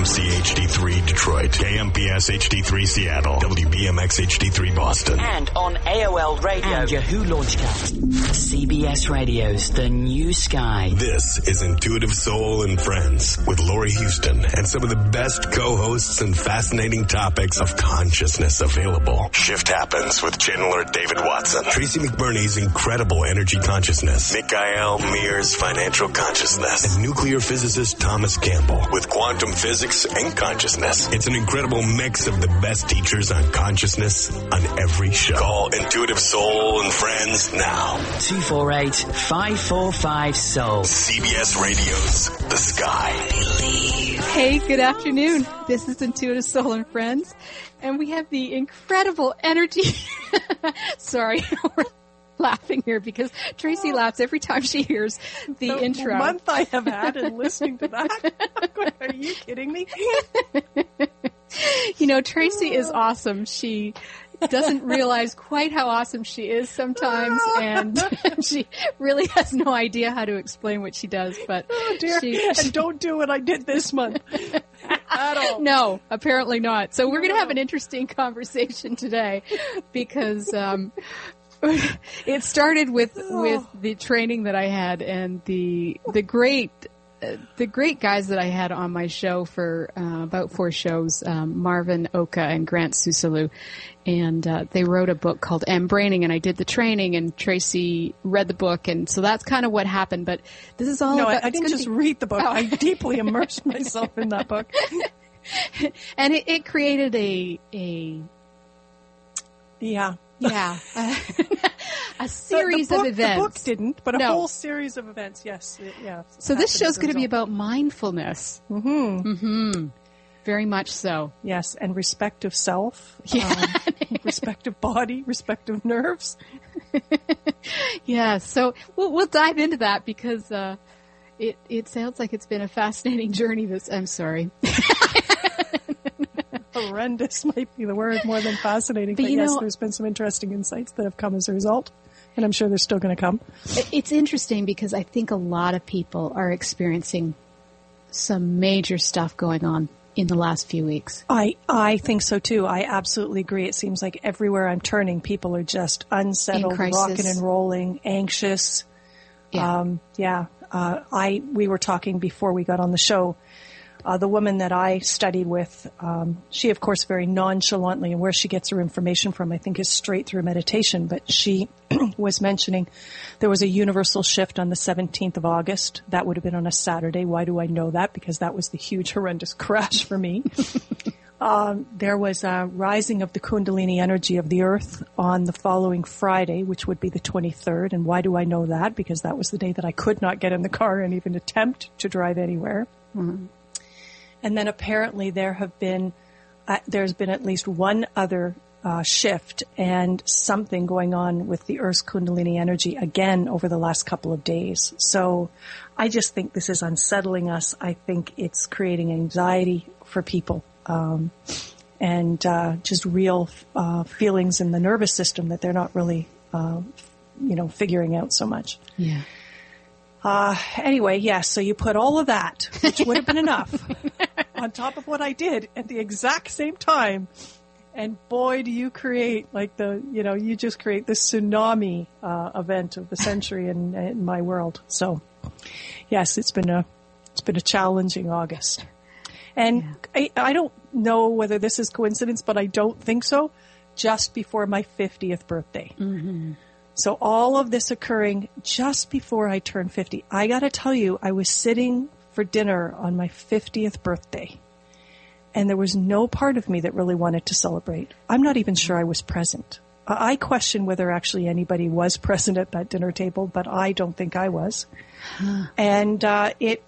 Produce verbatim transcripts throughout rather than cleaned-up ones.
M C H D three Detroit, K M P S H D three Seattle, W B M X H D three Boston, and on A O L Radio and Yahoo Launchcast. C B S Radio's The New Sky. This is Intuitive Soul and Friends with Lori Houston and some of the best co-hosts and fascinating topics of consciousness available. Shift Happens with Chandler David Watson, Tracy McBurney's Incredible Energy Consciousness, Mikhail Mears' Financial Consciousness, and nuclear physicist Thomas Campbell with Quantum Physics and Consciousness. It's an incredible mix of the best teachers on consciousness on every show. Call Intuitive Soul and Friends now. two four eight, five four five, S O U L. C B S Radio's The Sky. Believe. Hey, good afternoon. This is Intuitive Soul and Friends, and we have the incredible energy. Sorry, we're laughing here because Tracy laughs every time she hears the, the intro. The month I have had in listening to that. Are you kidding me? You know, Tracy is awesome. She doesn't realize quite how awesome she is sometimes, and she really has no idea how to explain what she does. But oh dear! She, and don't do what I did this month at all. No, apparently not. So we're going to have an interesting conversation today because um, it started with with the training that I had and the the great. The great guys that I had on my show for uh, about four shows, um, Marvin Oka and Grant Susalu, and uh, they wrote a book called M-Braining, and I did the training, and Tracy read the book, and so that's kind of what happened. But this is all no, about... I, I didn't just be, read the book. Oh. I deeply immersed myself in that book. And it, it created a... a yeah. Yeah. A series the, the book, of events. The book didn't, but a no. whole series of events, yes. It, yeah. So this show's going to be about mindfulness. Mm-hmm. Mm-hmm. Very much so. Yes, and respect of self, yeah. um, respect of body, respect of nerves. Yeah, so we'll, we'll dive into that because uh, it, it sounds like it's been a fascinating journey. This I'm sorry. Horrendous might be the word, more than fascinating. But, but you yes, know, there's been some interesting insights that have come as a result, and I'm sure they're still going to come. It's interesting because I think a lot of people are experiencing some major stuff going on in the last few weeks. I, I think so too. I absolutely agree. It seems like everywhere I'm turning, people are just unsettled, rocking and rolling, anxious. Yeah. Um, yeah. Uh, I, we were talking before we got on the show. Uh, the woman that I studied with, um, she, of course, very nonchalantly, and where she gets her information from, I think, is straight through meditation. But she was mentioning there was a universal shift on the seventeenth of August. That would have been on a Saturday. Why do I know that? Because that was the huge, horrendous crash for me. um, there was a rising of the Kundalini energy of the earth on the following Friday, which would be the twenty-third. And why do I know that? Because that was the day that I could not get in the car and even attempt to drive anywhere. Mm-hmm. And then apparently there have been, uh, there's been at least one other uh, shift and something going on with the Earth's Kundalini energy again over the last couple of days. So I just think this is unsettling us. I think it's creating anxiety for people um, and uh, just real uh, feelings in the nervous system that they're not really, uh, you know, figuring out so much. Yeah. Uh, anyway, yes, yeah, so you put all of that, which would have been enough, on top of what I did at the exact same time. And boy, do you create like the, you know, you just create the tsunami, uh, event of the century in, in my world. So yes, it's been a, it's been a challenging August. And yeah. I, I don't know whether this is coincidence, but I don't think so. Just before my fiftieth birthday. Mm-hmm. So all of this occurring just before I turned fifty. I got to tell you, I was sitting for dinner on my fiftieth birthday, and there was no part of me that really wanted to celebrate. I'm not even sure I was present. I question whether actually anybody was present at that dinner table, but I don't think I was. Huh. And uh, it,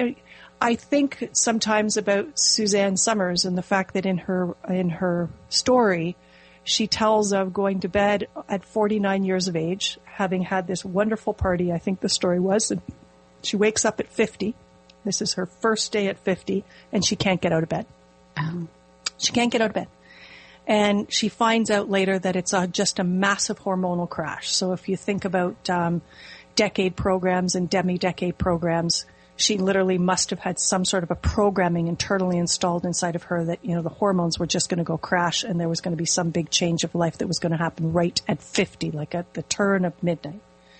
I think sometimes about Suzanne Summers and the fact that in her in her story, she tells of going to bed at forty-nine years of age, having had this wonderful party, I think the story was, and she wakes up at fifty. This is her first day at fifty, and she can't get out of bed. Oh. She can't get out of bed. And she finds out later that it's a, just a massive hormonal crash. So if you think about um, decade programs and demi-decade programs, she literally must have had some sort of a programming internally installed inside of her that, you know, the hormones were just going to go crash and there was going to be some big change of life that was going to happen right at fifty, like at the turn of midnight.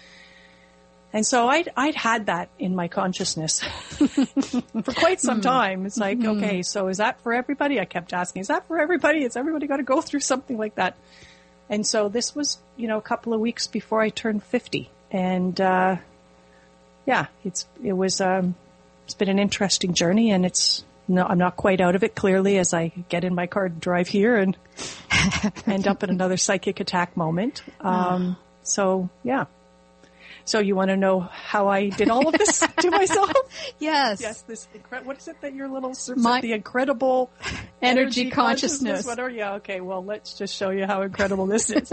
And so I'd, I'd had that in my consciousness for quite some time. It's like, mm-hmm. okay, so is that for everybody? I kept asking, is that for everybody? Has everybody got to go through something like that? And so this was, you know, a couple of weeks before I turned fifty. And, uh, yeah, it's, it was, um, it's been an interesting journey, and it's, no, I'm not quite out of it clearly as I get in my car to drive here and end up in another psychic attack moment. Um, so yeah. So you want to know how I did all of this to myself? Yes. Yes. This incre- what is it that your little My, the incredible energy, energy consciousness. consciousness? Whatever. Yeah. Okay. Well, let's just show you how incredible this is.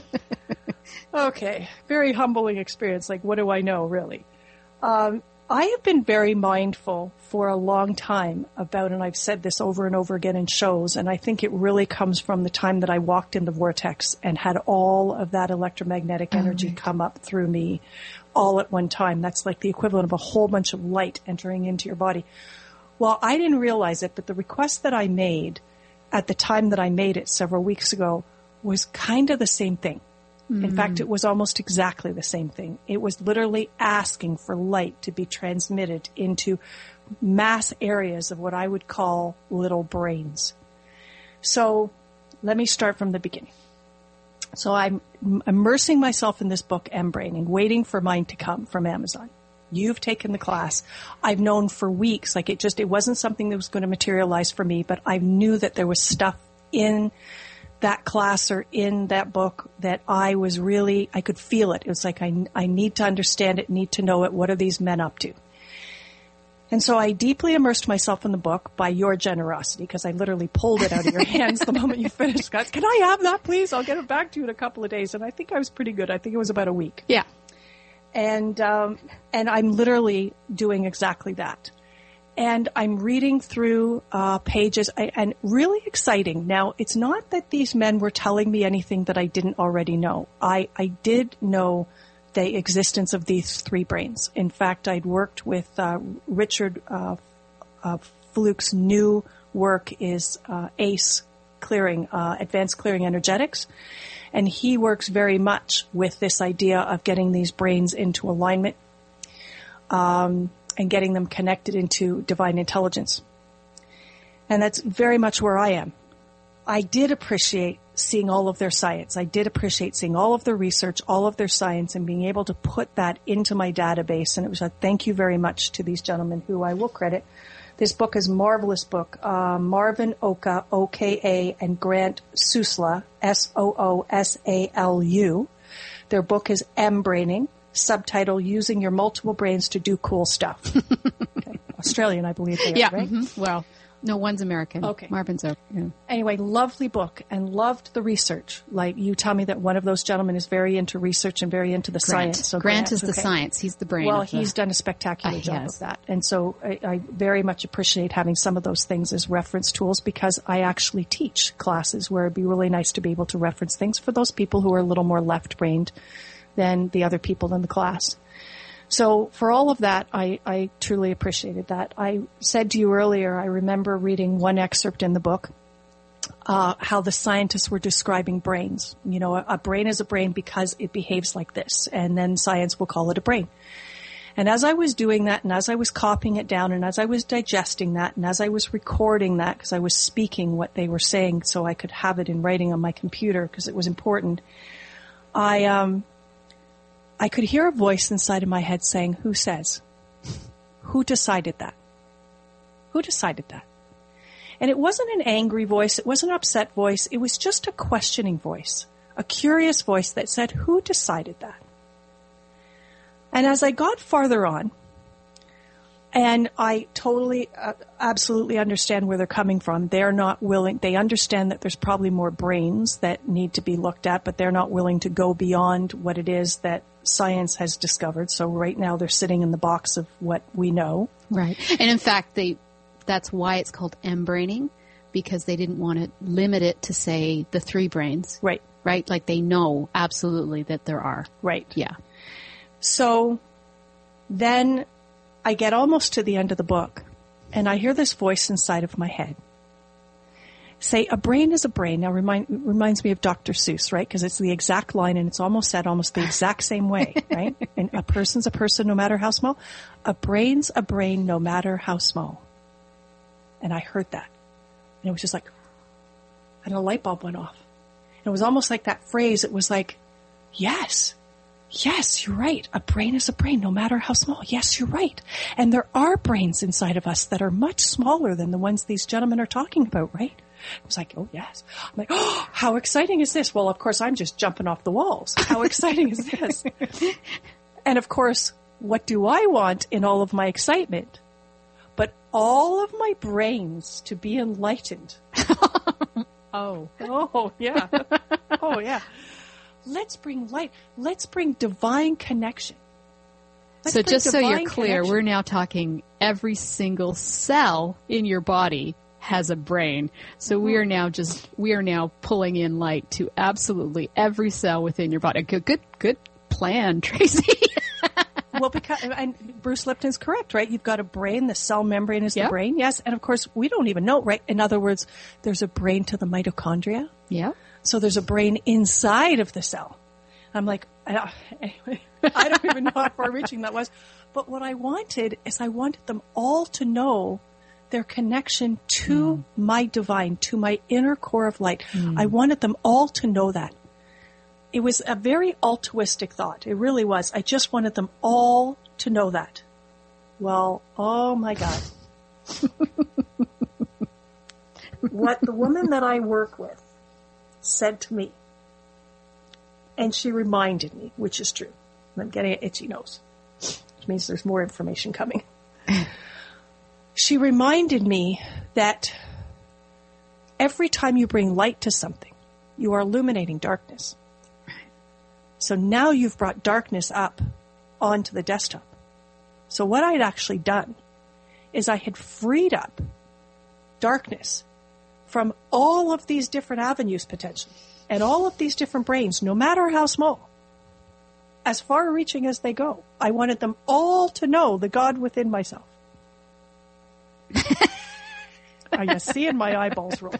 Okay. Very humbling experience. Like, what do I know, really? Um, I have been very mindful for a long time about, and I've said this over and over again in shows, and I think it really comes from the time that I walked in the vortex and had all of that electromagnetic energy oh, come up through me all at one time. That's like the equivalent of a whole bunch of light entering into your body. Well, I didn't realize it, but the request that I made at the time that I made it several weeks ago was kind of the same thing. In fact, it was almost exactly the same thing. It was literally asking for light to be transmitted into mass areas of what I would call little brains. So let me start from the beginning. So I'm immersing myself in this book, M-Braining, waiting for mine to come from Amazon. You've taken the class. I've known for weeks, like it just, it wasn't something that was going to materialize for me, but I knew that there was stuff in that class or in that book that I was really, I could feel it. It was like, I, I need to understand it, need to know it. What are these men up to? And so I deeply immersed myself in the book by your generosity, because I literally pulled it out of your hands the moment you finished. Guys, can I have that, please? I'll get it back to you in a couple of days. And I think I was pretty good. I think it was about a week. Yeah. And, um, and I'm literally doing exactly that. And I'm reading through uh, pages, and really exciting. Now, it's not that these men were telling me anything that I didn't already know. I, I did know the existence of these three brains. In fact, I'd worked with uh, Richard uh, uh, Fluke's new work is uh, ACE Clearing, uh, Advanced Clearing Energetics. And he works very much with this idea of getting these brains into alignment. Um, and getting them connected into divine intelligence. And that's very much where I am. I did appreciate seeing all of their science. I did appreciate seeing all of their research, all of their science, and being able to put that into my database. And it was a thank you very much to these gentlemen who I will credit. This book is a marvelous book. Uh, Marvin Oka, O K A, and Grant Soosla, S O O S A L U. Their book is M-Braining. Subtitle, Using Your Multiple Brains to Do Cool Stuff. Okay. Australian, I believe they are, yeah, right? Mm-hmm. Well, no, one's American. Okay. Marvin's a, yeah. Anyway, lovely book and loved the research. Like, you tell me that one of those gentlemen is very into research and very into the Grant. science. So Grant, Grant is okay. the science. He's the brain. Well, of the... he's done a spectacular uh, job has. of that. And so I, I very much appreciate having some of those things as reference tools, because I actually teach classes where it'd be really nice to be able to reference things for those people who are a little more left-brained than the other people in the class. So for all of that, I, I truly appreciated that. I said to you earlier, I remember reading one excerpt in the book, uh, how the scientists were describing brains. You know, a, a brain is a brain because it behaves like this, and then science will call it a brain. And as I was doing that, and as I was copying it down, and as I was digesting that, and as I was recording that, because I was speaking what they were saying so I could have it in writing on my computer because it was important, I, um, I could hear a voice inside of my head saying, who says? Who decided that? Who decided that? And it wasn't an angry voice. It wasn't an upset voice. It was just a questioning voice, a curious voice that said, who decided that? And as I got farther on, and I totally, uh, absolutely understand where they're coming from. They're not willing, they understand that there's probably more brains that need to be looked at, but they're not willing to go beyond what it is that science has discovered. So right now they're sitting in the box of what we know. Right. And in fact, they, that's why it's called M-Braining, because they didn't want to limit it to, say, the three brains. Right. Right? Like they know absolutely that there are. Right. Yeah. So then I get almost to the end of the book, and I hear this voice inside of my head say, a brain is a brain. Now, remind, reminds me of Doctor Seuss, right? Because it's the exact line, and it's almost said almost the exact same way, right? And a person's a person no matter how small. A brain's a brain no matter how small. And I heard that. And it was just like, and a light bulb went off. And it was almost like that phrase. It was like, yes, yes, you're right. A brain is a brain no matter how small. Yes, you're right. And there are brains inside of us that are much smaller than the ones these gentlemen are talking about, right? I was like, oh, yes. I'm like, oh, how exciting is this? Well, of course, I'm just jumping off the walls. How exciting is this? And, of course, what do I want in all of my excitement? But all of my brains to be enlightened. Oh. Oh, yeah. Oh, yeah. Let's bring light. Let's bring divine connection. Let's so bring just so you're divine clear, connection. we're now talking every single cell in your body has a brain. So we are now just, we are now pulling in light to absolutely every cell within your body. Good, good, good plan, Tracy. Well, because, and Bruce Lipton's correct, right? You've got a brain, the cell membrane is Yep. the brain, yes. And of course, we don't even know, right? In other words, there's a brain to the mitochondria. Yeah. So there's a brain inside of the cell. I'm like, I, anyway, I don't even know how far reaching that was. But what I wanted is I wanted them all to know their connection to mm. my divine, to my inner core of light. Mm. I wanted them all to know that. It was a very altruistic thought. It really was. I just wanted them all to know that. Well, oh my God. What the woman that I work with said to me, and she reminded me, which is true. I'm getting an itchy nose, which means there's more information coming. She reminded me that every time you bring light to something, you are illuminating darkness. So now you've brought darkness up onto the desktop. So what I'd actually done is I had freed up darkness from all of these different avenues potentially, and all of these different brains, no matter how small, as far reaching as they go. I wanted them all to know the God within myself. Are you seeing my eyeballs roll?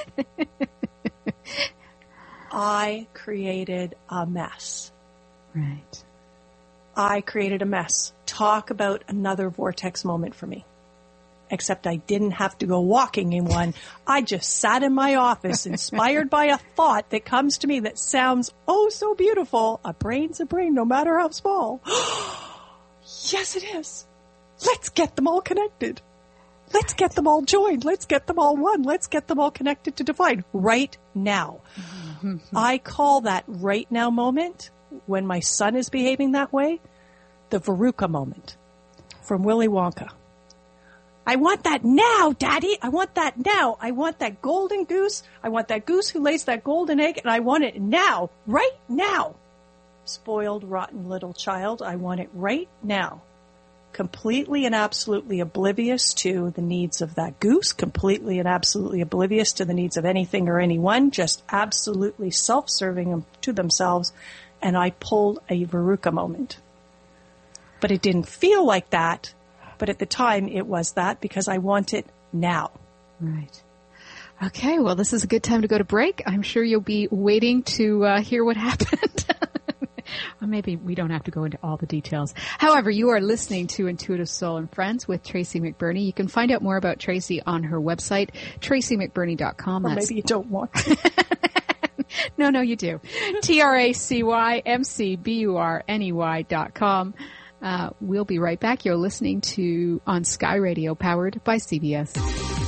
I created a mess. Right. I created a mess. Talk about another vortex moment for me. Except I didn't have to go walking in one. I just sat in my office inspired by a thought that comes to me that sounds oh so beautiful. A brain's a brain no matter how small. Yes, it is. Let's get them all connected. Let's get them all joined. Let's get them all one. Let's get them all connected to divine right now. Mm-hmm. I call that right now moment, when my son is behaving that way, the Veruca moment from Willy Wonka. I want that now, Daddy. I want that now. I want that golden goose. I want that goose who lays that golden egg, and I want it now, right now. Spoiled, rotten little child. I want it right now. Completely and absolutely oblivious to the needs of that goose, completely and absolutely oblivious to the needs of anything or anyone, just absolutely self-serving to themselves. And I pulled a Veruca moment. But it didn't feel like that. But at the time, it was that because I want it now. Right. Okay, well, this is a good time to go to break. I'm sure you'll be waiting to uh, hear what happened. Or maybe we don't have to go into all the details. However, you are listening to Intuitive Soul and Friends with Tracy McBurney. You can find out more about Tracy on her website, tracy mc burney dot com. Or That's maybe you don't want to. No, no, you do. T R A C Y M C B U R N E Y dot com. Uh, we'll be right back. You're listening to On Sky Radio, powered by C B S.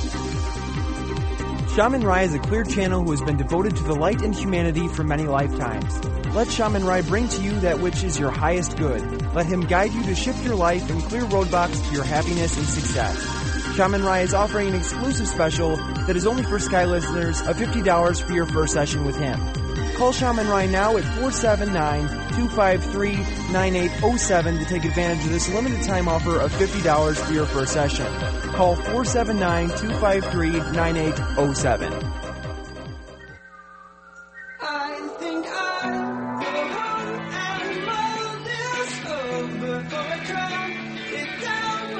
Shaman Rai is a clear channel who has been devoted to the light and humanity for many lifetimes. Let Shaman Rai bring to you that which is your highest good. Let him guide you to shift your life and clear roadblocks to your happiness and success. Shaman Rai is offering an exclusive special that is only for Sky listeners of fifty dollars for your first session with him. Call Shaman Rai now at four seven nine, two five three, nine eight zero seven to take advantage of this limited time offer of fifty dollars for your first session. Call four seven nine, two five three, nine eight zero seven. I think I will run and roll this over for a drown it down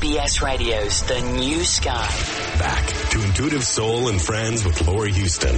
B S Radio's The New Sky. Back to Intuitive Soul and Friends with Laurie Houston.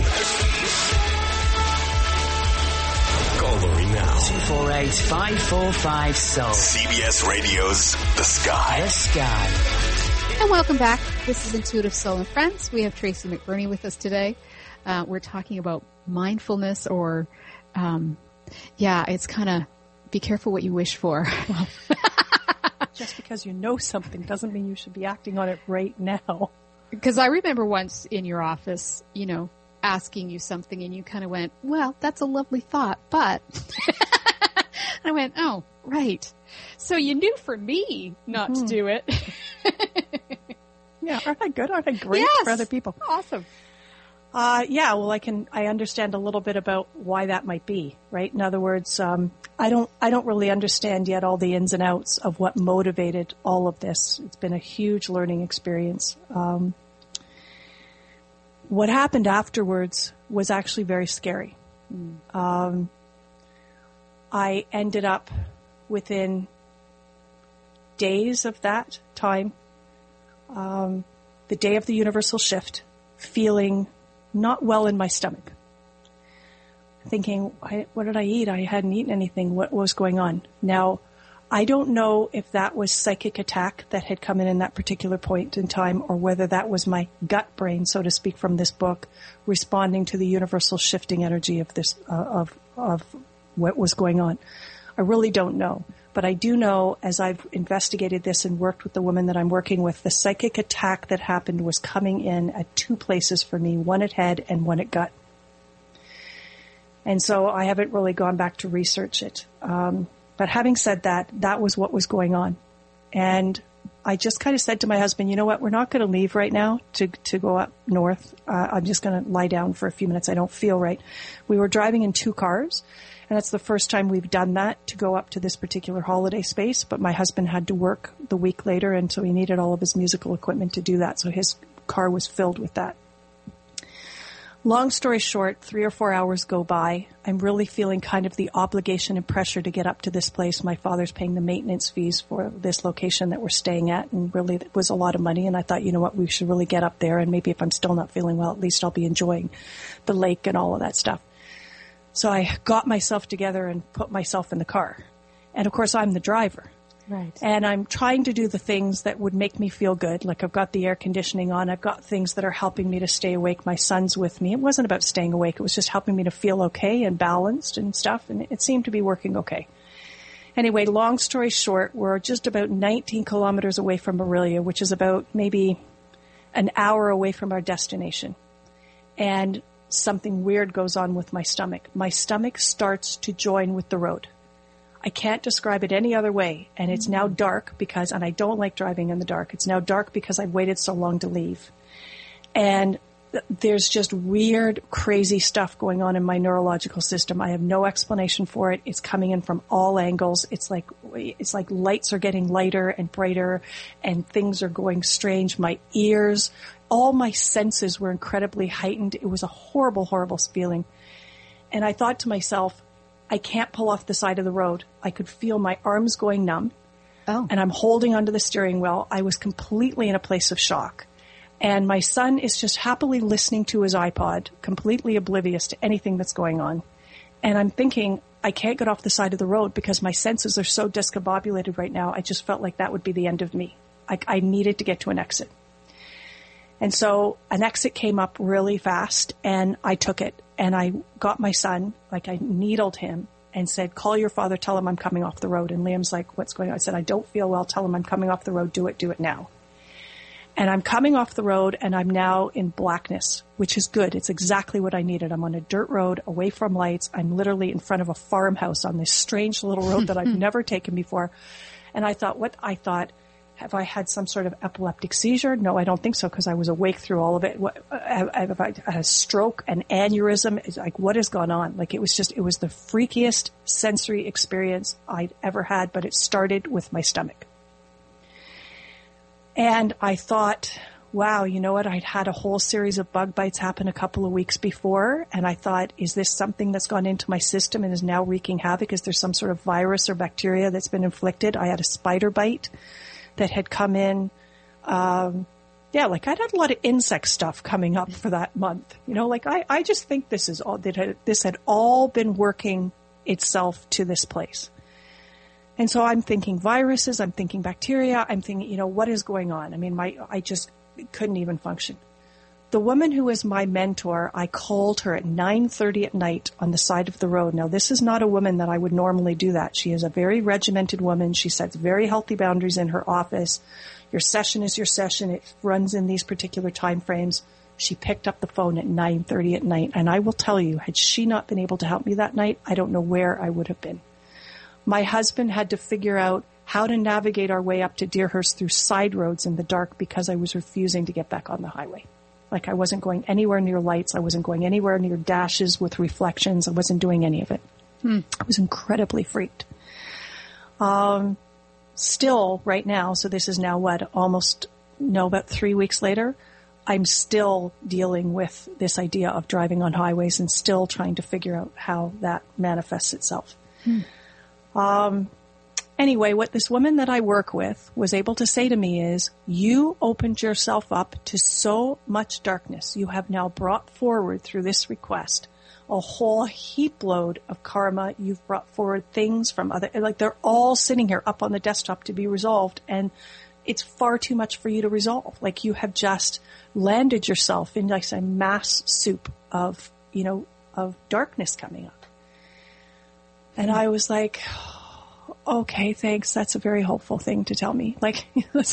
Call Laurie now. two four eight, five four five, soul. C B S Radio's The Sky. The Sky. And welcome back. This is Intuitive Soul and Friends. We have Tracy McBurney with us today. Uh, we're talking about mindfulness, or, um, yeah, it's kind of be careful what you wish for. Just because you know something doesn't mean you should be acting on it right now. Because I remember once in your office, you know, asking you something and you kind of went, well, that's a lovely thought, but I went, oh, right. So you knew for me not mm-hmm. to do it. Yeah, aren't I good? Aren't I great yes. for other people? Awesome. Uh, yeah, well, I can, I understand a little bit about why that might be, right? In other words, um, I don't, I don't really understand yet all the ins and outs of what motivated all of this. It's been a huge learning experience. Um, what happened afterwards was actually very scary. Mm. Um, I ended up within days of that time, um, the day of the universal shift, feeling not well in my stomach. Thinking, what did I eat? I hadn't eaten anything. What was going on? Now, I don't know if that was psychic attack that had come in in that particular point in time, or whether that was my gut brain, so to speak, from this book, responding to the universal shifting energy of this, uh, of, of what was going on. I really don't know. But I do know, as I've investigated this and worked with the woman that I'm working with, the psychic attack that happened was coming in at two places for me, one at head and one at gut. And so I haven't really gone back to research it. Um, but having said that, that was what was going on. And I just kind of said to my husband, you know what, we're not going to leave right now to, to go up north. Uh, I'm just going to lie down for a few minutes. I don't feel right. We were driving in two cars. And that's the first time we've done that, to go up to this particular holiday space. But my husband had to work the week later, and so he needed all of his musical equipment to do that. So his car was filled with that. Long story short, three or four hours go by. I'm really feeling kind of the obligation and pressure to get up to this place. My father's paying the maintenance fees for this location that we're staying at, and really it was a lot of money. And I thought, you know what, we should really get up there, and maybe if I'm still not feeling well, at least I'll be enjoying the lake and all of that stuff. So I got myself together and put myself in the car. And of course, I'm the driver. Right. And I'm trying to do the things that would make me feel good. Like I've got the air conditioning on. I've got things that are helping me to stay awake. My son's with me. It wasn't about staying awake. It was just helping me to feel okay and balanced and stuff. And it seemed to be working okay. Anyway, long story short, we're just about nineteen kilometers away from Orillia, which is about maybe an hour away from our destination. And something weird goes on with my stomach. My stomach starts to join with the road. I can't describe it any other way. And it's now dark because, and I don't like driving in the dark. It's now dark because I've waited so long to leave. And th- there's just weird, crazy stuff going on in my neurological system. I have no explanation for it. It's coming in from all angles. It's like, it's like lights are getting lighter and brighter and things are going strange. My ears, all my senses were incredibly heightened. It was a horrible, horrible feeling. And I thought to myself, I can't pull off the side of the road. I could feel my arms going numb. Oh. And I'm holding onto the steering wheel. I was completely in a place of shock. And my son is just happily listening to his iPod, completely oblivious to anything that's going on. And I'm thinking, I can't get off the side of the road because my senses are so discombobulated right now. I just felt like that would be the end of me. I, I needed to get to an exit. And so an exit came up really fast, and I took it. And I got my son, like I needled him, and said, call your father, tell him I'm coming off the road. And Liam's like, what's going on? I said, I don't feel well. Tell him I'm coming off the road. Do it. Do it now. And I'm coming off the road, and I'm now in blackness, which is good. It's exactly what I needed. I'm on a dirt road, away from lights. I'm literally in front of a farmhouse on this strange little road that I've never taken before. And I thought, what I thought, have I had some sort of epileptic seizure? No, I don't think so, because I was awake through all of it. What, have, have I had a stroke, an aneurysm? It's like, what has gone on? Like, it was just, it was the freakiest sensory experience I'd ever had, but it started with my stomach. And I thought, wow, you know what? I'd had a whole series of bug bites happen a couple of weeks before, and I thought, is this something that's gone into my system and is now wreaking havoc? Is there some sort of virus or bacteria that's been inflicted? I had a spider bite that had come in. Um, yeah, like I'd had a lot of insect stuff coming up for that month. You know, like I, I just think this is all, that had, this had all been working itself to this place. And so I'm thinking viruses, I'm thinking bacteria, I'm thinking, you know, what is going on? I mean, my, I just couldn't even function. The woman who is my mentor, I called her at nine thirty at night on the side of the road. Now, this is not a woman that I would normally do that. She is a very regimented woman. She sets very healthy boundaries in her office. Your session is your session. It runs in these particular time frames. She picked up the phone at nine thirty at night. And I will tell you, had she not been able to help me that night, I don't know where I would have been. My husband had to figure out how to navigate our way up to Deerhurst through side roads in the dark because I was refusing to get back on the highway. Like I wasn't going anywhere near lights. I wasn't going anywhere near dashes with reflections. I wasn't doing any of it. Hmm. I was incredibly freaked. Um, still right now, so this is now what, almost, no, about three weeks later, I'm still dealing with this idea of driving on highways and still trying to figure out how that manifests itself. Hmm. Um, Anyway, what this woman that I work with was able to say to me is, you opened yourself up to so much darkness. You have now brought forward through this request a whole heap load of karma. You've brought forward things from other, like they're all sitting here up on the desktop to be resolved. And it's far too much for you to resolve. Like you have just landed yourself in like a mass soup of, you know, of darkness coming up. And I was like, okay, thanks. That's a very hopeful thing to tell me. Like,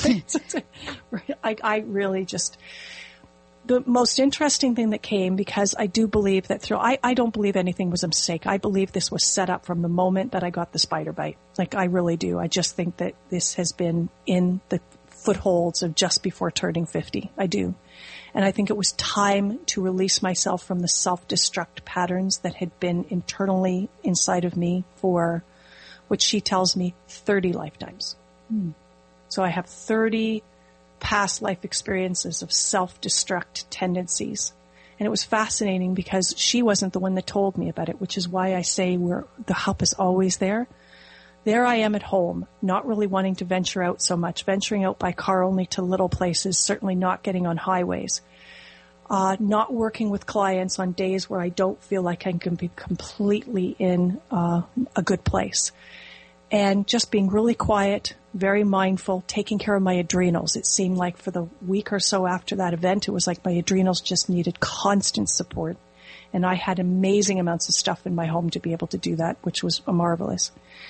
I, I really just, the most interesting thing that came, because I do believe that through, I, I don't believe anything was a mistake. I believe this was set up from the moment that I got the spider bite. Like, I really do. I just think that this has been in the footholds of just before turning fifty. I do. And I think it was time to release myself from the self-destruct patterns that had been internally inside of me for, which she tells me, thirty lifetimes. Hmm. So I have thirty past life experiences of self-destruct tendencies. And it was fascinating because she wasn't the one that told me about it, which is why I say we're, the help is always there. There I am at home, not really wanting to venture out so much, venturing out by car only to little places, certainly not getting on highways, uh, not working with clients on days where I don't feel like I can be completely in uh, a good place. And just being really quiet, very mindful, taking care of my adrenals. It seemed like for the week or so after that event, it was like my adrenals just needed constant support. And I had amazing amounts of stuff in my home to be able to do that, which was marvelous.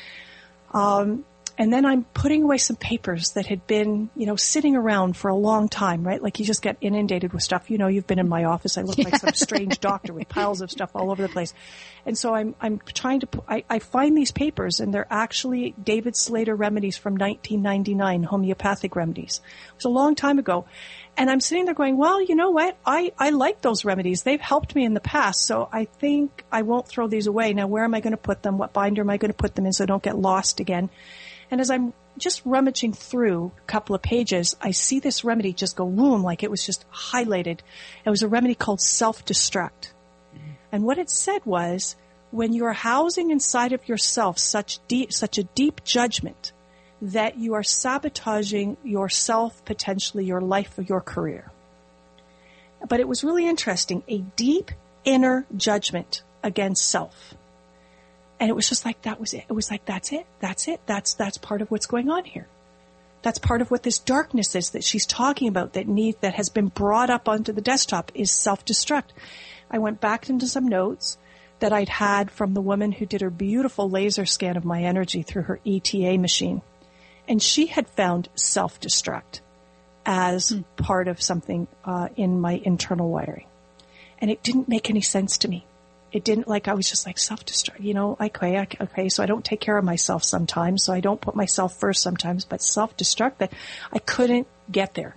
Um, and then I'm putting away some papers that had been, you know, sitting around for a long time, right? Like you just get inundated with stuff. You know, you've been in my office. I look like some strange doctor with piles of stuff all over the place. And so I'm, I'm trying to, I, I find these papers and they're actually David Slater remedies from nineteen ninety-nine, homeopathic remedies. It was a long time ago. And I'm sitting there going, well, you know what? I, I like those remedies. They've helped me in the past. So I think I won't throw these away. Now, where am I going to put them? What binder am I going to put them in so I don't get lost again? And as I'm just rummaging through a couple of pages, I see this remedy just go boom, like it was just highlighted. It was a remedy called self-destruct. Mm-hmm. And what it said was, when you're housing inside of yourself such deep, such a deep judgment that you are sabotaging yourself, potentially your life or your career. But it was really interesting, a deep inner judgment against self. And it was just like, that was it. It was like, that's it. That's it. That's, that's part of what's going on here. That's part of what this darkness is that she's talking about that need, that has been brought up onto the desktop is self-destruct. I went back into some notes that I'd had from the woman who did her beautiful laser scan of my energy through her E T A machine. And she had found self-destruct as hmm. part of something uh, in my internal wiring. And it didn't make any sense to me. It didn't, like, I was just like, self-destruct, you know, okay, okay, so I don't take care of myself sometimes, so I don't put myself first sometimes, but self-destruct, that I couldn't get there.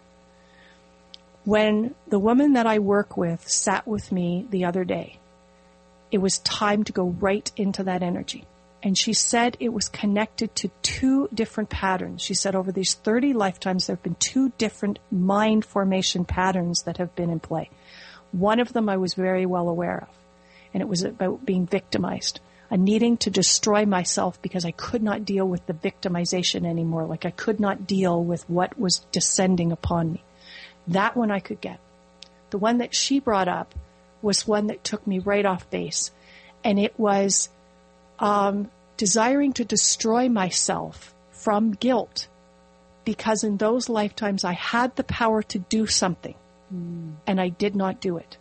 When the woman that I work with sat with me the other day, it was time to go right into that energy. And she said it was connected to two different patterns. She said over these thirty lifetimes, there have been two different mind formation patterns that have been in play. One of them I was very well aware of. And it was about being victimized. a needing to destroy myself because I could not deal with the victimization anymore. Like I could not deal with what was descending upon me. That one I could get. The one that she brought up was one that took me right off base. And it was um, desiring to destroy myself from guilt, because in those lifetimes I had the power to do something, mm. and I did not do it.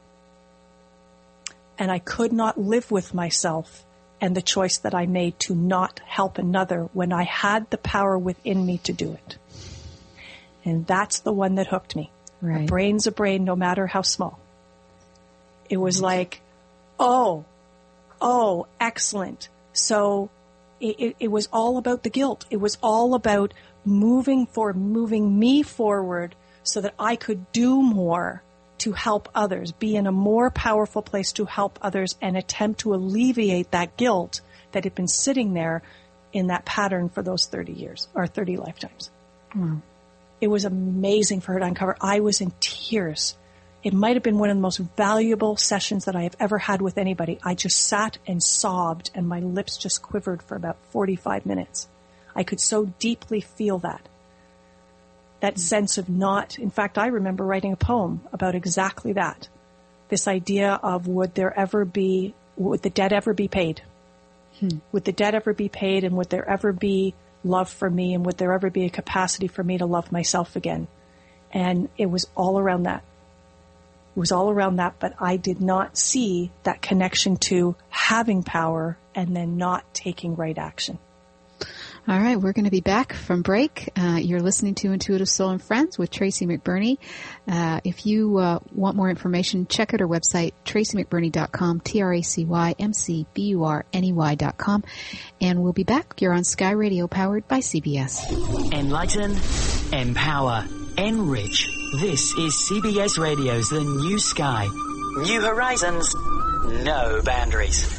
And I could not live with myself and the choice that I made to not help another when I had the power within me to do it. And that's the one that hooked me. Right. A brain's a brain, no matter how small. It was like, oh, oh, excellent. So it, it, it was all about the guilt. It was all about moving for, moving me forward so that I could do more to help others, be in a more powerful place to help others and attempt to alleviate that guilt that had been sitting there in that pattern for those thirty years or thirty lifetimes. Wow. It was amazing for her to uncover. I was in tears. It might have been one of the most valuable sessions that I have ever had with anybody. I just sat and sobbed and my lips just quivered for about forty-five minutes. I could so deeply feel that. That sense of not, in fact, I remember writing a poem about exactly that. This idea of would there ever be, would the debt ever be paid? Hmm. Would the debt ever be paid, and would there ever be love for me, and would there ever be a capacity for me to love myself again? And it was all around that. It was all around that, but I did not see that connection to having power and then not taking right action. All right, we're going to be back from break. Uh, you're listening to Intuitive Soul and Friends with Tracy McBurney. Uh, if you uh, want more information, check out our website, tracy mcburney dot com, T R A C Y M C B U R N E Y dot com. And we'll be back. You're on Sky Radio, powered by C B S. Enlighten, empower, enrich. This is C B S Radio's The New Sky. New horizons, no boundaries.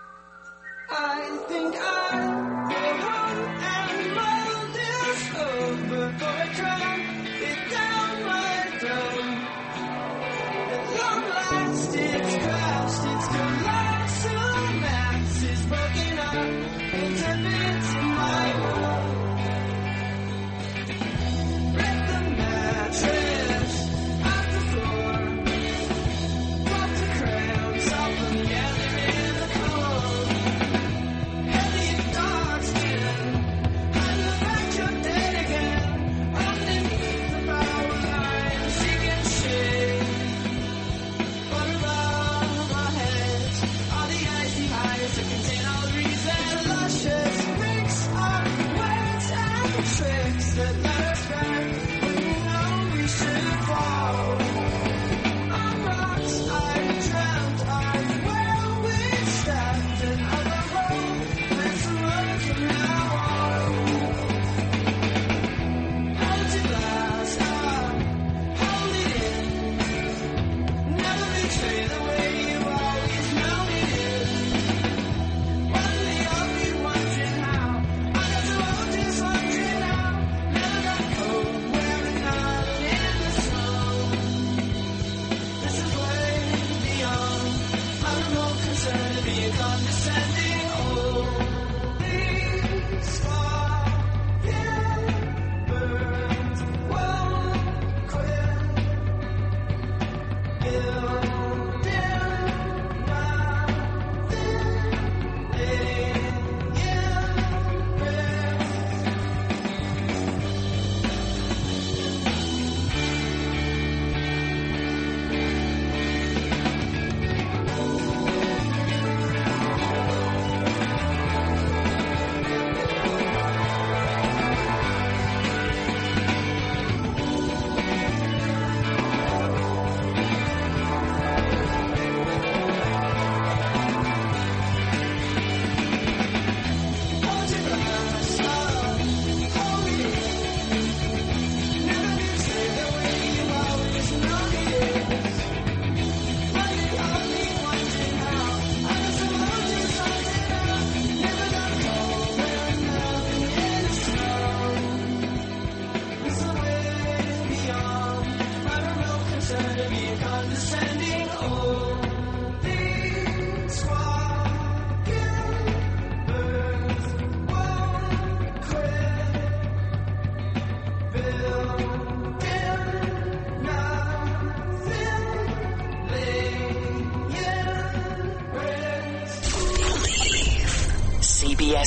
I think I will run and roll this over before I drown it down my throat. At long last it's crashed, it's colossal mass is broken up into bits in my world. Break the mattress off the floor, drop the crayons off them together in the cold. Heavy dark skin, I look back your dead again, underneath the power line, seeking shade. But above my head are the icy heights that contain all the reason, luscious bricks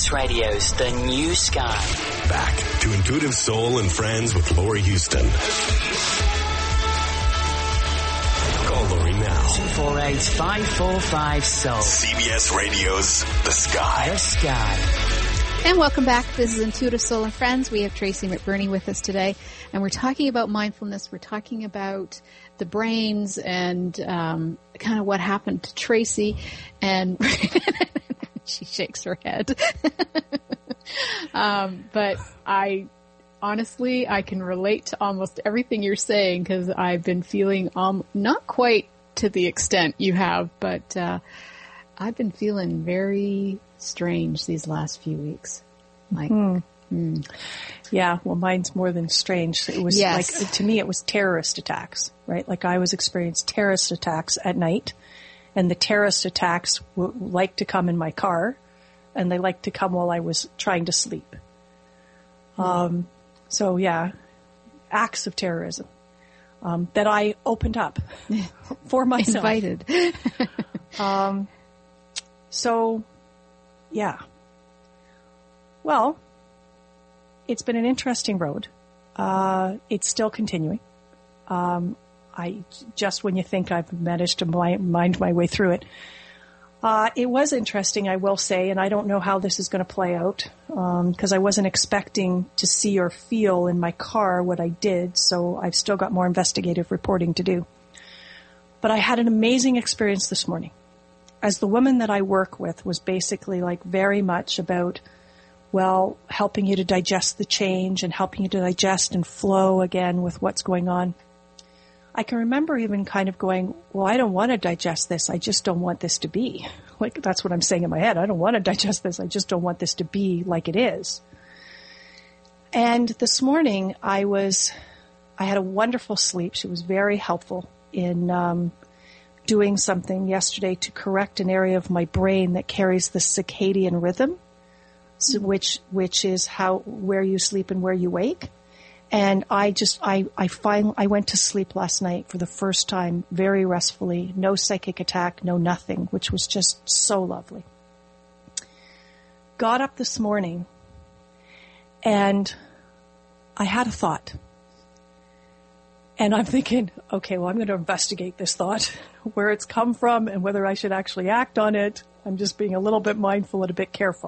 B S Radio's The New Sky. Back to Intuitive Soul and Friends with Laurie Houston. Call Laurie now. two four eight, five four five, S O U L. C B S Radio's The Sky. The Sky. And welcome back. This is Intuitive Soul and Friends. We have Tracy McBurney with us today, and we're talking about mindfulness. We're talking about the brains and um, kind of what happened to Tracy, and she shakes her head. um, but I honestly, I can relate to almost everything you're saying because I've been feeling um, not quite to the extent you have, but uh, I've been feeling very strange these last few weeks. Like, Mm. mm. Yeah, well, mine's more than strange. It was Yes. like, to me, it was terrorist attacks, right? Like I was experiencing terrorist attacks at night, and the terrorist attacks w- like to come in my car, and they like to come while I was trying to sleep. Um, so yeah, acts of terrorism um, that I opened up for myself. Invited. Um, so, yeah. Well, it's been an interesting road. Uh, it's still continuing. Um, I just when you think I've managed to mi- mind my way through it, uh, it was interesting, I will say, and I don't know how this is going to play out because I wasn't expecting to see or feel in my car what I did. So I've still got more investigative reporting to do. But I had an amazing experience this morning. As the woman that I work with was basically like very much about, well, helping you to digest the change and helping you to digest and flow again with what's going on. I can remember even kind of going, well, I don't want to digest this. I just don't want this to be. Like, that's what I'm saying in my head. I don't want to digest this. I just don't want this to be like it is. And this morning I was, I had a wonderful sleep. She was very helpful in, um, doing something yesterday to correct an area of my brain that carries the circadian rhythm, so which which is how where you sleep and where you wake. And I just I I finally I went to sleep last night for the first time very restfully, no psychic attack, no nothing, which was just so lovely. Got up this morning and I had a thought. And I'm thinking, okay, well, I'm going to investigate this thought, where it's come from and whether I should actually act on it. I'm just being a little bit mindful and a bit careful.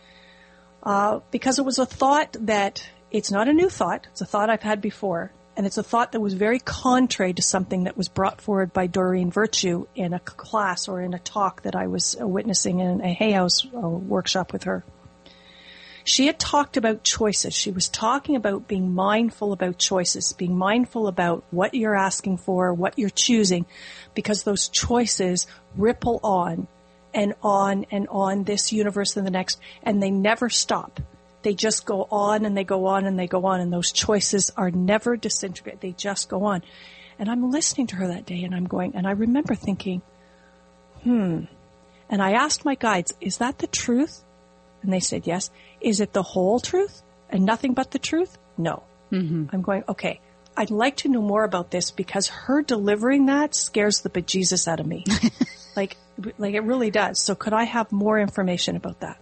Uh, because it was a thought that, it's not a new thought, it's a thought I've had before, and it's a thought that was very contrary to something that was brought forward by Doreen Virtue in a class or in a talk that I was uh, witnessing in a Hay House uh, workshop with her. She had talked about choices. She was talking about being mindful about choices, being mindful about what you're asking for, what you're choosing, because those choices ripple on and on and on this universe and the next, and they never stop. They just go on and they go on and they go on, and those choices are never disintegrate. They just go on. And I'm listening to her that day, and I'm going, and I remember thinking, hmm. And I asked my guides, is that the truth? And they said, yes. Is it the whole truth and nothing but the truth? No. Mm-hmm. I'm going, okay, I'd like to know more about this because her delivering that scares the bejesus out of me. like, like it really does. So could I have more information about that?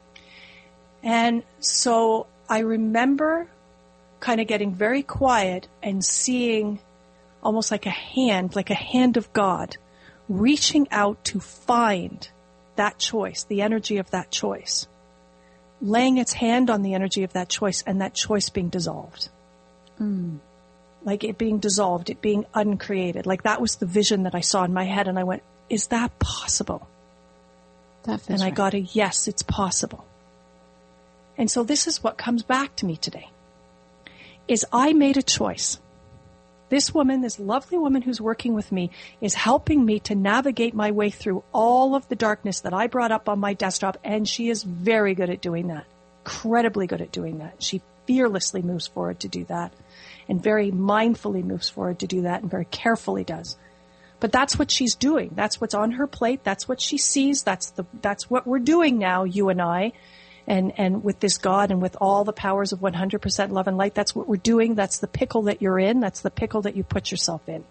And so I remember kind of getting very quiet and seeing almost like a hand, like a hand of God reaching out to find that choice, the energy of that choice. Laying its hand on the energy of that choice and that choice being dissolved. Mm. Like it being dissolved, it being uncreated. Like that was the vision that I saw in my head, and I went, is that possible? That feels and I right. got a yes, it's possible. And so this is what comes back to me today, is I made a choice. This woman, this lovely woman who's working with me, is helping me to navigate my way through all of the darkness that I brought up on my desktop, and she is very good at doing that, incredibly good at doing that. She fearlessly moves forward to do that, and very mindfully moves forward to do that, and very carefully does. But that's what she's doing. That's what's on her plate. That's what she sees. That's the that's what we're doing now, you and I. And, and with this God and with all the powers of one hundred percent love and light, that's what we're doing. That's the pickle that you're in. That's the pickle that you put yourself in.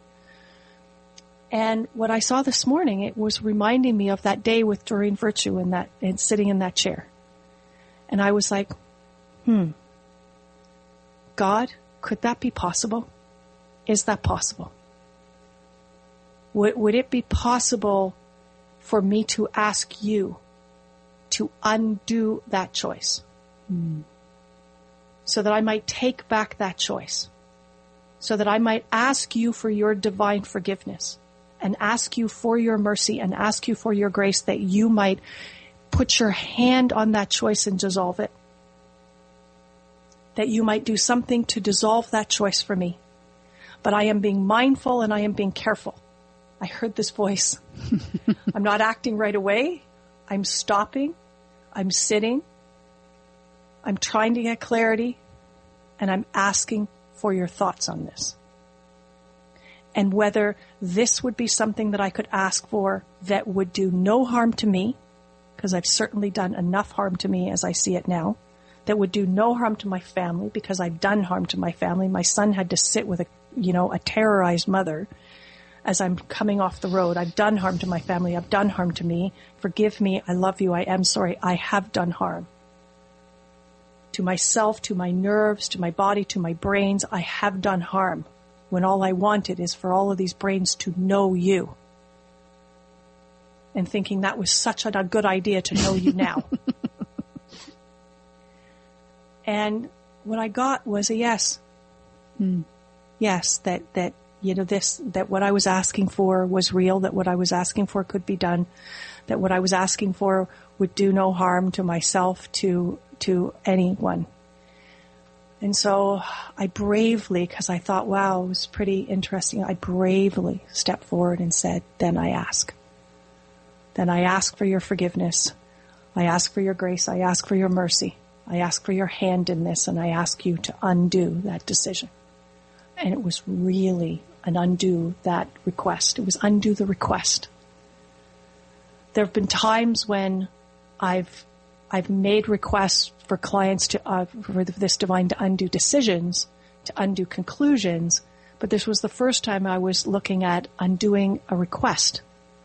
And what I saw this morning, it was reminding me of that day with Doreen Virtue and that, and sitting in that chair. And I was like, hmm, God, could that be possible? Is that possible? Would, would it be possible for me to ask you to undo that choice? Mm. So that I might take back that choice. So that I might ask you for your divine forgiveness and ask you for your mercy and ask you for your grace, that you might put your hand on that choice and dissolve it. That you might do something to dissolve that choice for me. But I am being mindful and I am being careful. I heard this voice. I'm not acting right away. I'm stopping. I'm sitting. I'm trying to get clarity. And I'm asking for your thoughts on this. And whether this would be something that I could ask for that would do no harm to me, because I've certainly done enough harm to me as I see it now, that would do no harm to my family, because I've done harm to my family. My son had to sit with a, you know, a terrorized mother as I'm coming off the road. I've done harm to my family. I've done harm to me. Forgive me. I love you. I am sorry. I have done harm. To myself, to my nerves, to my body, to my brains, I have done harm. When all I wanted is for all of these brains to know you. And thinking that was such a good idea to know you now. And what I got was a yes. Hmm. Yes, that, that, you know, this, that what I was asking for was real, that what I was asking for could be done, that what I was asking for would do no harm to myself, to, to anyone. And so I bravely, because I thought, wow, it was pretty interesting, I bravely stepped forward and said, then I ask. Then I ask for your forgiveness. I ask for your grace. I ask for your mercy. I ask for your hand in this, and I ask you to undo that decision. And it was really an undo that request. It was undo the request. There have been times when I've I've made requests for clients to uh, for this divine to undo decisions, to undo conclusions, but this was the first time I was looking at undoing a request.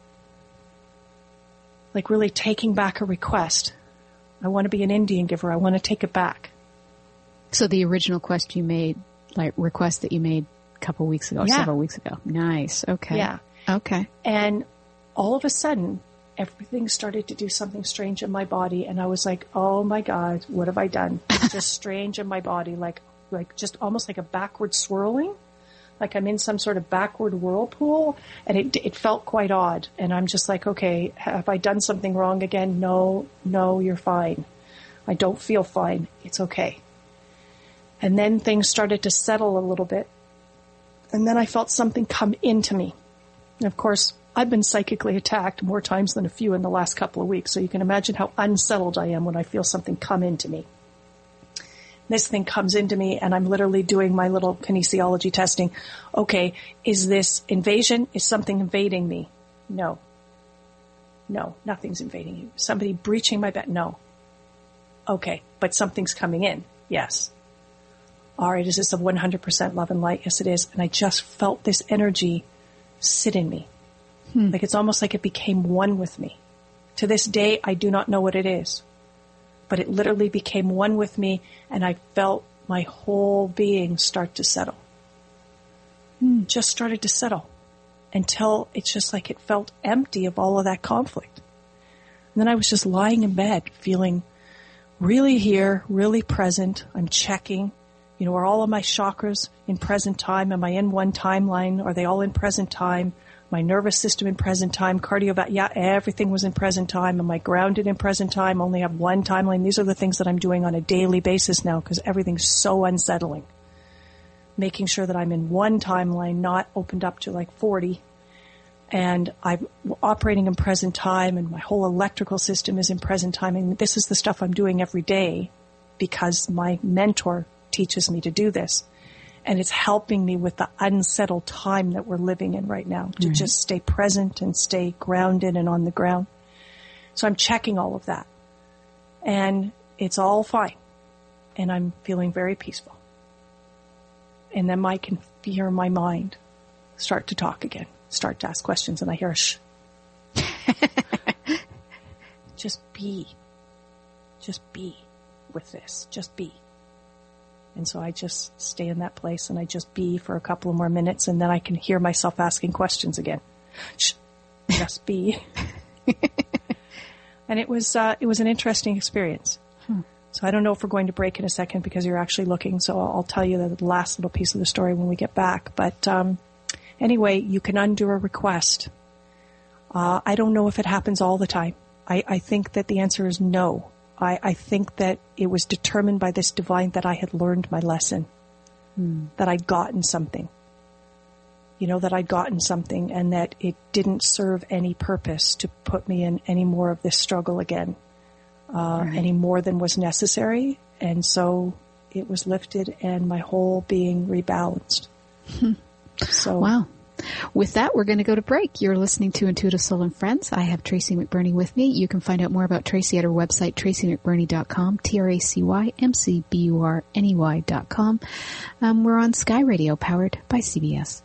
Like really taking back a request. I want to be an Indian giver. I want to take it back. So the original quest you made, like request that you made a couple weeks ago, or yeah. several weeks ago. Nice. Okay. Yeah. Okay. And all of a sudden, everything started to do something strange in my body, and I was like, "Oh my God, what have I done?" It's just strange in my body, like, like just almost like a backward swirling, like I'm in some sort of backward whirlpool, and it it felt quite odd. And I'm just like, "Okay, have I done something wrong again?" No, no, you're fine. I don't feel fine. It's okay. And then things started to settle a little bit, and then I felt something come into me, and of course, I've been psychically attacked more times than a few in the last couple of weeks, so you can imagine how unsettled I am when I feel something come into me. This thing comes into me, and I'm literally doing my little kinesiology testing. Okay, is this invasion? Is something invading me? No. No, nothing's invading you. Somebody breaching my bed? No. Okay, but something's coming in. Yes. All right, is this a one hundred percent love and light? Yes, it is. And I just felt this energy sit in me. Hmm. Like it's almost like it became one with me. To this day, I do not know what it is. But it literally became one with me, and I felt my whole being start to settle. Hmm. Just started to settle until it's just like it felt empty of all of that conflict. And then I was just lying in bed feeling really here, really present. I'm checking. You know, are all of my chakras in present time? Am I in one timeline? Are they all in present time? My nervous system in present time, cardiovascular, yeah, everything was in present time. Am I grounded in present time? Only have one timeline. These are the things that I'm doing on a daily basis now because everything's so unsettling. Making sure that I'm in one timeline, not opened up to like forty. And I'm operating in present time, and my whole electrical system is in present time. And this is the stuff I'm doing every day because my mentor teaches me to do this. And it's helping me with the unsettled time that we're living in right now to right. just stay present and stay grounded and on the ground. So I'm checking all of that. And it's all fine. And I'm feeling very peaceful. And then I can hear my mind start to talk again, start to ask questions, and I hear a shh. Just be. Just be. with this. Just be. And so I just stay in that place and I just be for a couple of more minutes, and then I can hear myself asking questions again. Shh, just be. And it was, uh, it was an interesting experience. Hmm. So I don't know if we're going to break in a second because you're actually looking. So I'll, I'll tell you the last little piece of the story when we get back. But, um, anyway, you can undo a request. Uh, I don't know if it happens all the time. I, I think that the answer is no. I, I think that it was determined by this divine that I had learned my lesson, Hmm. that I'd gotten something, you know, that I'd gotten something, and that it didn't serve any purpose to put me in any more of this struggle again, uh, Right. any more than was necessary. And so it was lifted and my whole being rebalanced. So Wow. With that, we're going to go to break. You're listening to Intuitive Soul and Friends. I have Tracy McBurney with me. You can find out more about Tracy at her website, tracy mcburney dot com, T R A C Y M C B U R N E Y dot com. Um, we're on Sky Radio, powered by C B S.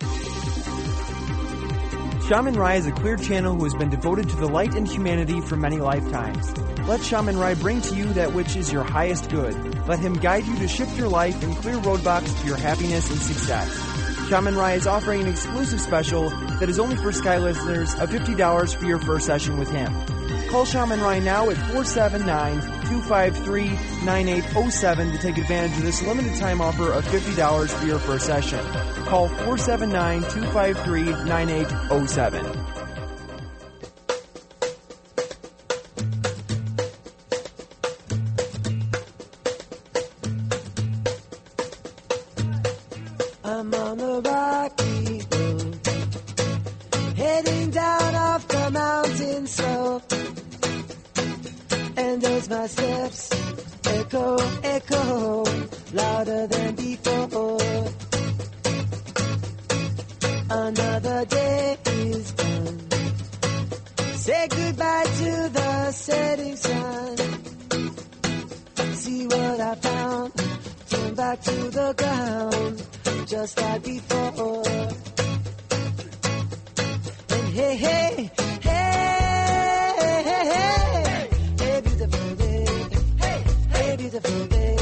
Shaman Rai is a clear channel who has been devoted to the light and humanity for many lifetimes. Let Shaman Rai bring to you that which is your highest good. Let him guide you to shift your life and clear roadblocks to your happiness and success. Shaman Rai is offering an exclusive special that is only for Sky listeners of fifty dollars for your first session with him. Call Shaman Rai now at four seven nine, two five three, nine eight zero seven to take advantage of this limited time offer of fifty dollars for your first session. Call four seven nine, two five three, nine eight zero seven. I'm on the rocky road, heading down off the mountain slope. And as my steps echo, echo, louder than before. Another day is done. Say goodbye to the setting sun. See what I found, turn back to the ground, just like before. And hey, hey, hey, hey, hey, hey, beautiful day, hey, hey, beautiful day.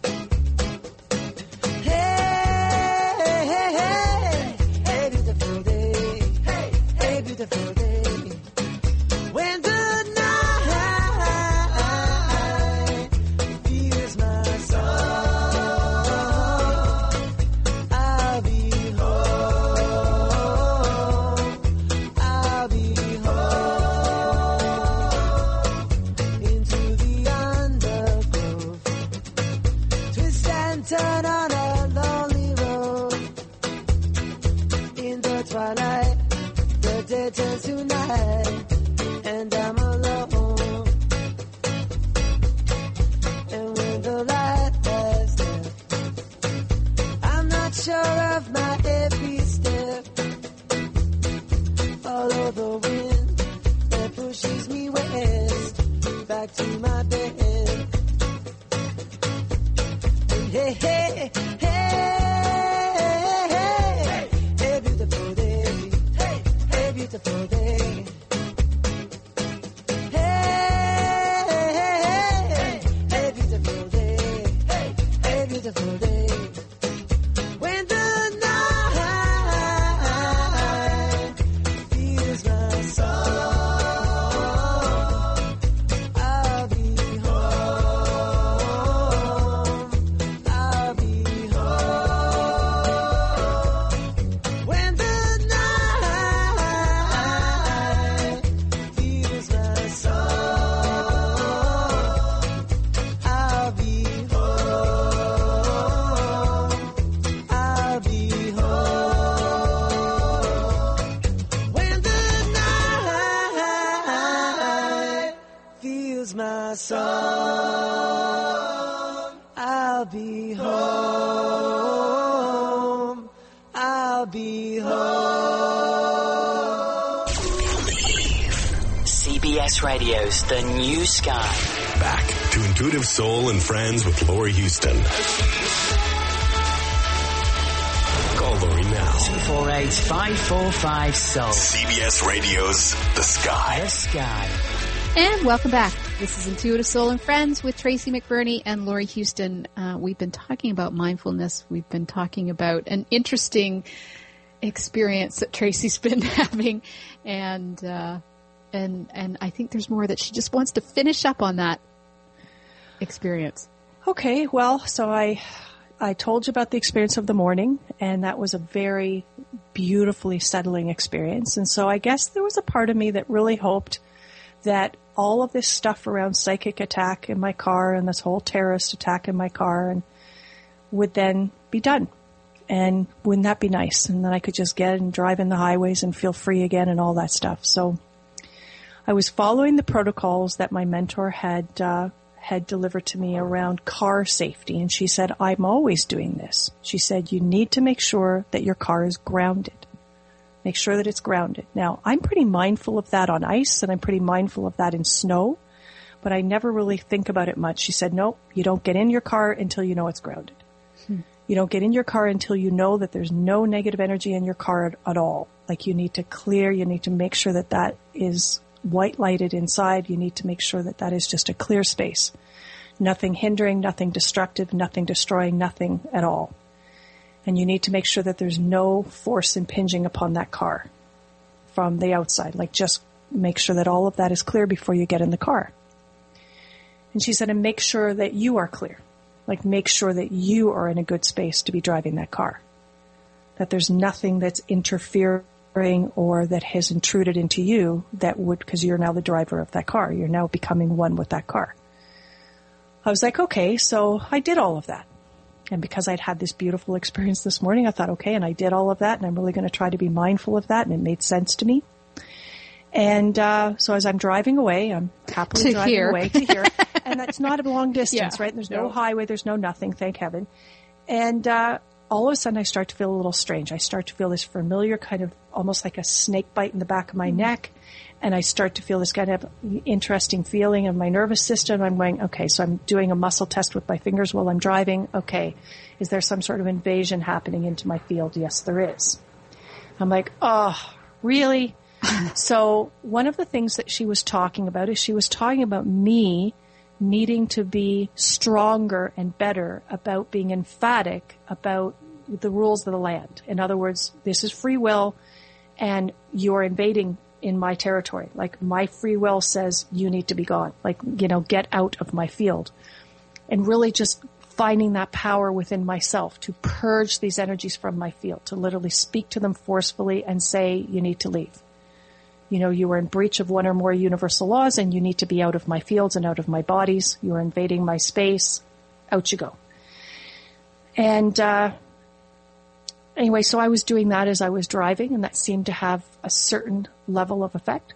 Hey, hey, hey, hey, beautiful day, hey, hey, beautiful day. When the night feels my soul, I'll be home, I'll be home, into the undergrowth, twist and turn on a lonely road, in the twilight, the day turns to night, and I'm alone, and when the light has left, I'm not sure of my every step. Follow the wind that pushes me west, back to my bed. And hey, hey, hey, hey, hey, beautiful day, hey, hey, beautiful day. Hey, hey, hey, hey, beautiful day, hey, hey, beautiful day. When the night feels my soul, I'll be home, I'll be home. When the night feels my soul, I'll be home, I'll be home. When the night feels my soul, I'll be home, I'll be home. C B S Radio's The New Sky. Back to Intuitive Soul and Friends with Lori Houston. Call Lori now. two four eight, five four five, S O U L. C B S Radio's The Sky. The Sky. And welcome back. This is Intuitive Soul and Friends with Tracy McBurney and Lori Houston. Uh, we've been talking about mindfulness. We've been talking about an interesting experience that Tracy's been having, and uh, and and I think there's more that she just wants to finish up on that experience. Okay, well, so I I told you about the experience of the morning, and that was a very beautifully settling experience. And so I guess there was a part of me that really hoped that all of this stuff around psychic attack in my car and this whole terrorist attack in my car and would then be done. And wouldn't that be nice? And then I could just get and drive in the highways and feel free again and all that stuff. So I was following the protocols that my mentor had uh, had delivered to me around car safety. And she said, I'm always doing this. She said, you need to make sure that your car is grounded. Make sure that it's grounded. Now, I'm pretty mindful of that on ice, and I'm pretty mindful of that in snow, but I never really think about it much. She said, no, you don't get in your car until you know it's grounded. Hmm. You don't get in your car until you know that there's no negative energy in your car at, at all. Like, you need to clear, you need to make sure that that is white lighted inside. You need to make sure that that is just a clear space. Nothing hindering, nothing destructive, nothing destroying, nothing at all. And you need to make sure that there's no force impinging upon that car from the outside. Like, just make sure that all of that is clear before you get in the car. And she said, and make sure that you are clear. Like, make sure that you are in a good space to be driving that car. That there's nothing that's interfering or that has intruded into you that would, because you're now the driver of that car. You're now becoming one with that car. I was like, okay, so I did all of that. And because I'd had this beautiful experience this morning, I thought, okay, and I did all of that, and I'm really going to try to be mindful of that, and it made sense to me. And uh, so as I'm driving away, I'm happily To driving here. away to here. And that's not a long distance, Yeah. right? There's no. No. highway, there's no nothing, thank heaven. And uh, all of a sudden, I start to feel a little strange. I start to feel this familiar kind of, almost like a snake bite in the back of my mm-hmm. neck. And I start to feel this kind of interesting feeling of my nervous system. I'm going, okay, so I'm doing a muscle test with my fingers while I'm driving. Okay, is there some sort of invasion happening into my field? Yes, there is. I'm like, oh, really? So one of the things that she was talking about is she was talking about me needing to be stronger and better about being emphatic about the rules of the land. In other words, this is free will, and you're invading in my territory. Like, my free will says you need to be gone. Like, you know, get out of my field. And really just finding that power within myself to purge these energies from my field, to literally speak to them forcefully and say, you need to leave. You know, you are in breach of one or more universal laws, and you need to be out of my fields and out of my bodies. You are invading my space. Out you go. And, uh, Anyway, so I was doing that as I was driving, and that seemed to have a certain level of effect.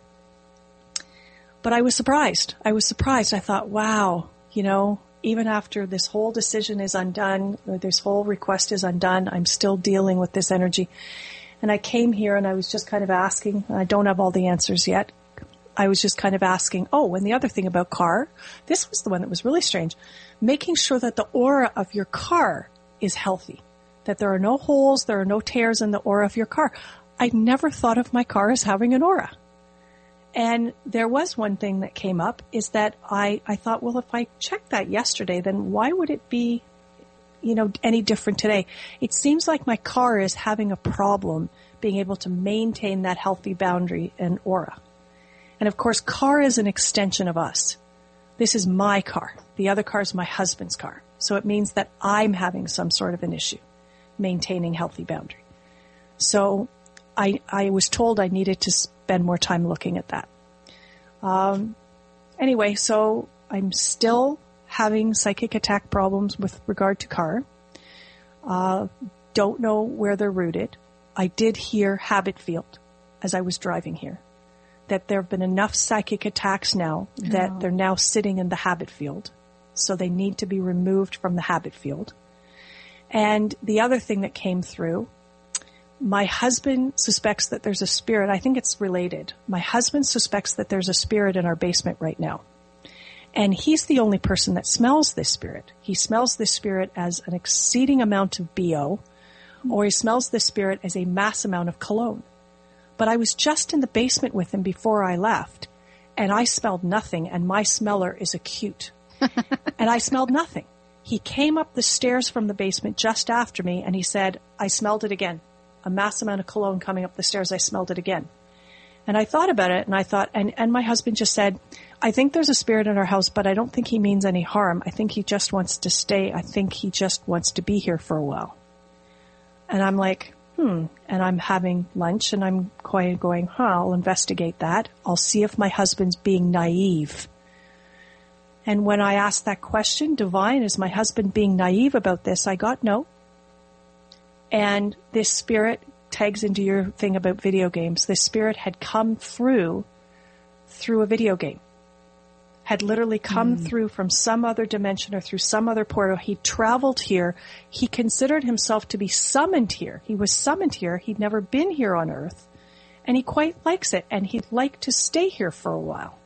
But I was surprised. I was surprised. I thought, wow, you know, even after this whole decision is undone, or this whole request is undone, I'm still dealing with this energy. And I came here and I was just kind of asking, I don't have all the answers yet. I was just kind of asking, oh, and the other thing about car, this was the one that was really strange, making sure that the aura of your car is healthy. That there are no holes, there are no tears in the aura of your car. I never thought of my car as having an aura. And there was one thing that came up, is that I, I thought, well, if I checked that yesterday, then why would it be, you know, any different today? It seems like my car is having a problem being able to maintain that healthy boundary and aura. And of course, car is an extension of us. This is my car. The other car is my husband's car. So it means that I'm having some sort of an issue maintaining healthy boundary. So I, I was told I needed to spend more time looking at that. Um, anyway, so I'm still having psychic attack problems with regard to car. Uh, don't know where they're rooted. I did hear habit field as I was driving here, that there have been enough psychic attacks now that Oh. they're now sitting in the habit field. So they need to be removed from the habit field. And the other thing that came through, my husband suspects that there's a spirit. I think it's related. My husband suspects that there's a spirit in our basement right now. And he's the only person that smells this spirit. He smells this spirit as an exceeding amount of B O, or he smells this spirit as a mass amount of cologne. But I was just in the basement with him before I left, and I smelled nothing, and my smeller is acute. And I smelled nothing. He came up the stairs from the basement just after me, and he said, I smelled it again. A mass amount of cologne coming up the stairs, I smelled it again. And I thought about it, and I thought, and, and my husband just said, I think there's a spirit in our house, but I don't think he means any harm. I think he just wants to stay. I think he just wants to be here for a while. And I'm like, hmm. And I'm having lunch, and I'm quite going, huh, I'll investigate that. I'll see if my husband's being naive. And when I asked that question, Divine, is my husband being naive about this? I got no. And this spirit tags into your thing about video games. This spirit had come through, through a video game. Had literally come mm. through from some other dimension or through some other portal. He traveled here. He considered himself to be summoned here. He was summoned here. He'd never been here on Earth. And he quite likes it. And he'd like to stay here for a while.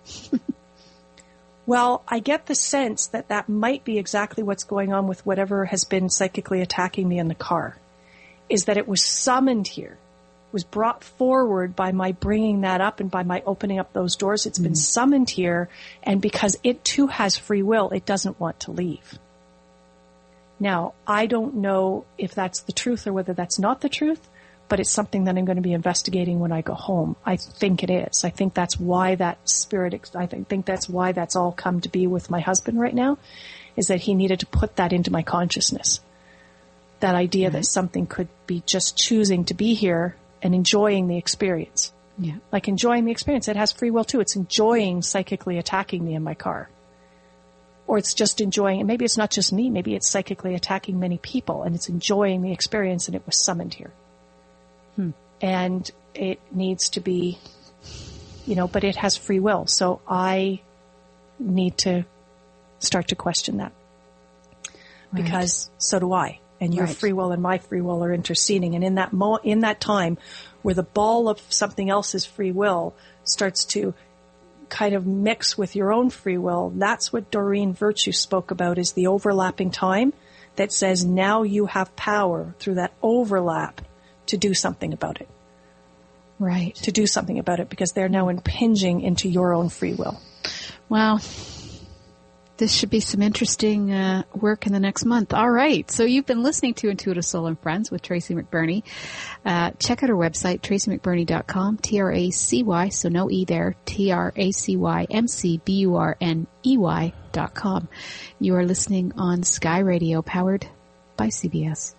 Well, I get the sense that that might be exactly what's going on with whatever has been psychically attacking me in the car. Is that it was summoned here, was brought forward by my bringing that up and by my opening up those doors. It's mm. been summoned here, and because it too has free will, it doesn't want to leave. Now, I don't know if that's the truth or whether that's not the truth, but it's something that I'm going to be investigating when I go home. I think it is. I think that's why that spirit, I think that's why that's all come to be with my husband right now, is that he needed to put that into my consciousness. That idea right. that something could be just choosing to be here and enjoying the experience. Yeah. Like enjoying the experience. It has free will too. It's enjoying psychically attacking me in my car. Or it's just enjoying, and maybe it's not just me, maybe it's psychically attacking many people, and it's enjoying the experience, and it was summoned here. Hmm. And it needs to be, you know, but it has free will. So I need to start to question that. Right. Because so do I. And your right. free will and my free will are interceding. And in that mo- in that time where the ball of something else's free will starts to kind of mix with your own free will, that's what Doreen Virtue spoke about, is the overlapping time that says now you have power through that overlap to do something about it. Right. To do something about it, because they're now impinging into your own free will. Wow. This should be some interesting uh, work in the next month. All right. So you've been listening to Intuitive Soul and Friends with Tracy McBurney. Uh, check out our website, tracy mcburney dot com, T R A C Y, so no E there, T R A C Y M C B U R N E Y dot com. You are listening on Sky Radio, powered by C B S.